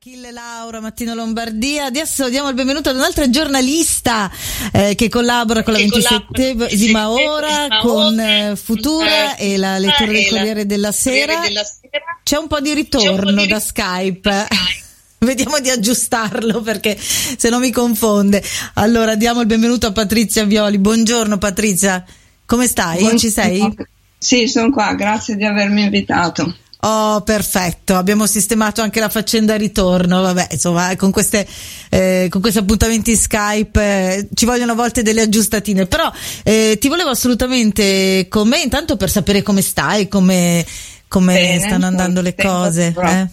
Achille Laura, Mattino Lombardia. Adesso diamo il benvenuto ad un'altra giornalista che collabora con la 27esima ora, con Futura e la lettura del Corriere della Sera. C'è un po' di ritorno da Skype. Vediamo di aggiustarlo perché se no mi confonde. Allora diamo il benvenuto a Patrizia Violi. Buongiorno Patrizia, come stai? Buongiorno. Ci sei? Sì, sono qua, grazie di avermi invitato. Oh, perfetto, abbiamo sistemato anche la faccenda ritorno, vabbè, insomma, con questi appuntamenti Skype ci vogliono a volte delle aggiustatine, però ti volevo assolutamente con me, intanto per sapere come stai, come Bene, stanno andando le cose.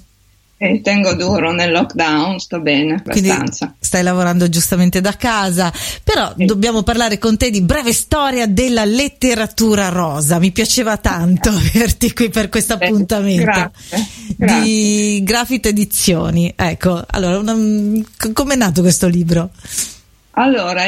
Tengo duro nel lockdown, sto bene, abbastanza. Quindi stai lavorando giustamente da casa, però dobbiamo parlare con te di Breve storia della letteratura rosa. Mi piaceva tanto averti qui per questo appuntamento. Grazie. Di Grafit Edizioni. Ecco, allora, com'è nato questo libro? Allora,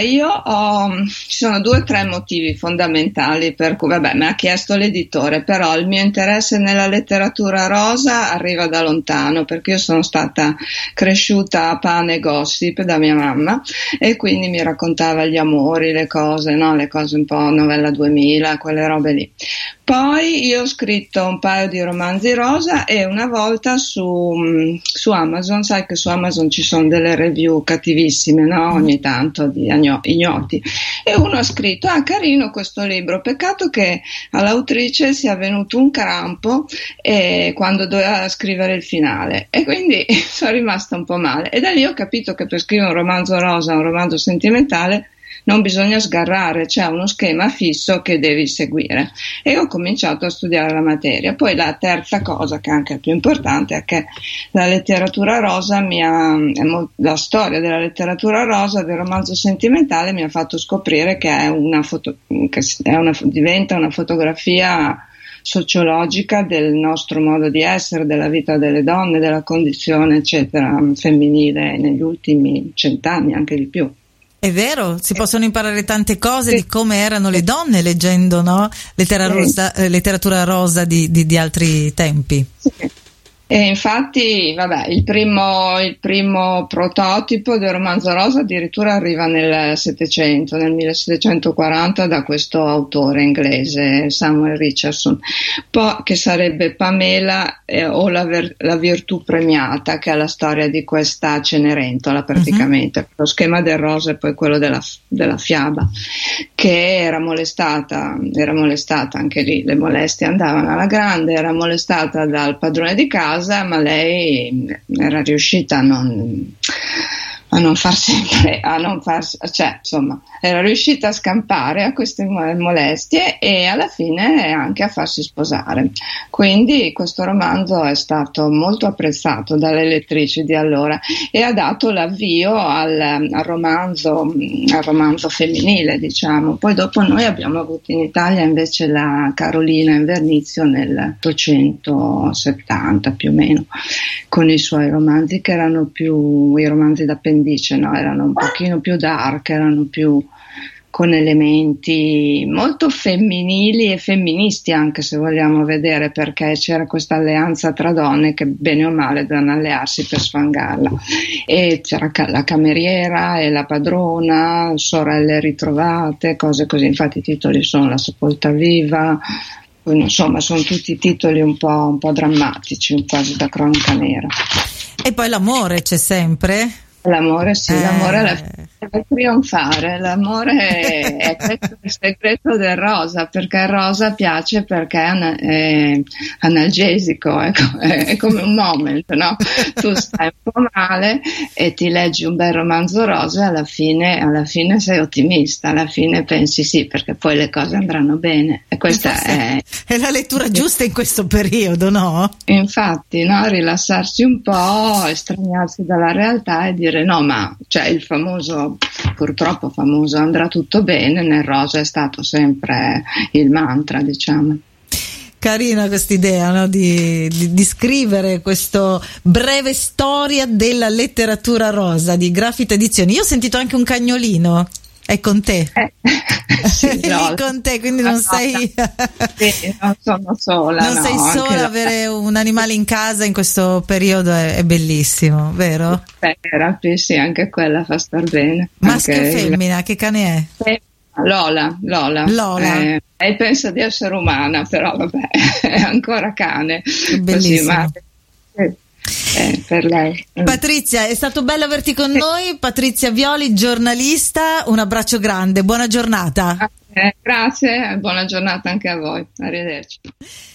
ci sono 2 o 3 motivi fondamentali per cui, me ha chiesto l'editore, però il mio interesse nella letteratura rosa arriva da lontano, perché io sono stata cresciuta a pane e gossip da mia mamma e quindi mi raccontava gli amori, le cose un po' novella 2000, quelle robe lì. Poi io ho scritto un paio di romanzi rosa e una volta su Amazon, sai che su Amazon ci sono delle review cattivissime, no? Ogni tanto di ignoti, e uno ha scritto: carino questo libro, peccato che all'autrice sia venuto un crampo quando doveva scrivere il finale, e quindi sono rimasta un po' male, e da lì ho capito che per scrivere un romanzo rosa, un romanzo sentimentale, non bisogna sgarrare, c'è uno schema fisso che devi seguire, e ho cominciato a studiare la materia. Poi la terza cosa, che è anche più importante, è che la letteratura rosa la storia della letteratura rosa, del romanzo sentimentale, mi ha fatto scoprire che diventa una fotografia sociologica del nostro modo di essere, della vita delle donne, della condizione eccetera femminile negli ultimi 100 anni, anche di più. È vero, si possono imparare tante cose di come erano le donne leggendo, no? Letteratura rosa di altri tempi. Sì. E infatti, il primo prototipo del romanzo rosa addirittura arriva nel 1740, da questo autore inglese, Samuel Richardson, che sarebbe Pamela o la virtù premiata, che è la storia di questa Cenerentola praticamente. Uh-huh. Lo schema del rosa è poi quello della fiaba, che era molestata anche lì, le molestie andavano alla grande, era molestata dal padrone di casa, ma lei era riuscita era riuscita a scampare a queste molestie e alla fine anche a farsi sposare. Quindi questo romanzo è stato molto apprezzato dalle lettrici di allora e ha dato l'avvio al romanzo femminile, diciamo. Poi dopo noi abbiamo avuto in Italia invece la Carolina Invernizio nel 870 più o meno, con i suoi romanzi che erano più i romanzi d'appendice, no? Erano un pochino più dark, erano più con elementi molto femminili e femministi, anche se vogliamo vedere, perché c'era questa alleanza tra donne che bene o male dovevano allearsi per sfangarla, e c'era la cameriera e la padrona, sorelle ritrovate, cose così. Infatti i titoli sono La sepolta viva, insomma sono tutti titoli un po' drammatici, quasi da cronaca nera. E poi l'amore c'è sempre? L'amore sì, l'amore alla fine deve trionfare, l'amore è questo il segreto del rosa, perché il rosa piace perché è analgesico, è come un moment, no? Tu stai un po' male e ti leggi un bel romanzo rosa e alla fine sei ottimista, alla fine pensi sì, perché poi le cose andranno bene, e questa è la lettura giusta in questo periodo, no? Infatti, no? Rilassarsi un po', estraniarsi dalla realtà e dire no, ma cioè il purtroppo famoso andrà tutto bene, nel rosa è stato sempre il mantra, diciamo. Carina quest'idea, no? di scrivere questo breve storia della letteratura rosa di Grafit Edizioni. Io ho sentito anche un cagnolino. È con te. Sì, è lì con te, quindi non sei sì, non sono sola. Non sei sola, avere un animale in casa in questo periodo è bellissimo, vero? Therapy, sì, anche quella fa star bene. Maschio o femmina? Che cane è? Lola. Lei pensa di essere umana, però vabbè, è ancora cane. È bellissimo. Così, per lei. Patrizia, è stato bello averti con noi. Patrizia Violi, giornalista, un abbraccio grande, buona giornata. Grazie, buona giornata anche a voi, arrivederci.